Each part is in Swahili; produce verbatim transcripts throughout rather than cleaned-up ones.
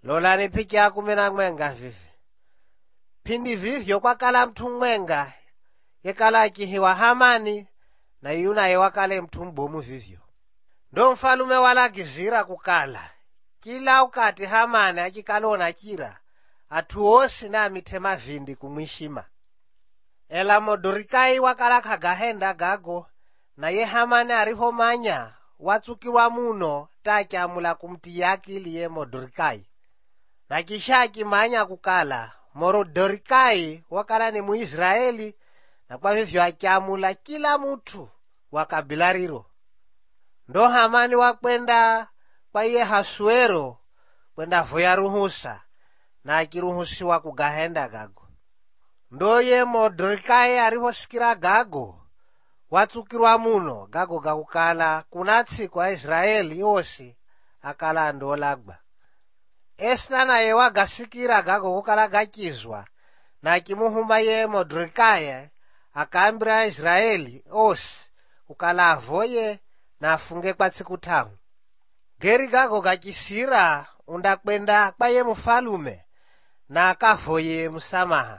Lolani picha kumena mwenga vivi. Pindi vivyo kwa kala mtu mwenga, yekala kihiwa Hamani, na yuna yewakale mtu mbomu vivyo. Ndo mfalume walagizira kukala. Kila ukati Hamani akikalona kira, atuosi na mitema vindi kumwishima. Ela Modorikai wakala kagahenda gago, na ye Hamani arihomanya, watsukirwa muno takyamula kumtia akili ye Modorikai. Na kisha akimanya kukala, Modorikai wakala ni Muisraeli, na kwa hivyo akyamula kila mutu wa kabila riro. Ndo Hamani wakwenda kwa ye Hasuero, kwenda voya ruhusa, na akiruhusiwa kugahenda gago. Ndo ye Modorikai arihosikira gago, watsukirwa muno gago gakukala kunatsi kwa Israeli yosi akala ndo lagba. Esta na ye wagasikira gago kukala gakizwa, na akimuhuma ye Modorikai akaambira Israeli osi kukala avoye na afunge kwa tsiku tano. Geri gago gakisira undakwenda kwa ye mfalume na akavoye msamaha.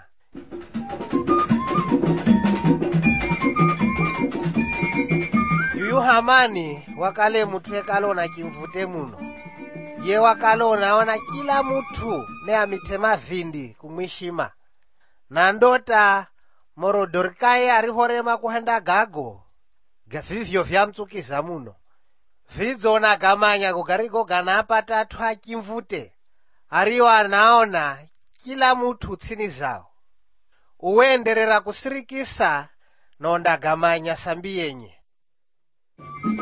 Yuyu Hamani wakale mutu ekalona kimvute muno. Ye wakalona ona kila mutu ne amitema vindi kumwishima. Na ndota Modorikai arihorema kuhenda gago, gavivyo vyamtsukiza muno. Vidzona gamanya kugariko ganapata atu hakimvute. Ariyo anaona kila mutu tsini zao. Uwenderera kusirikisa nonda gamanya sambi yenye.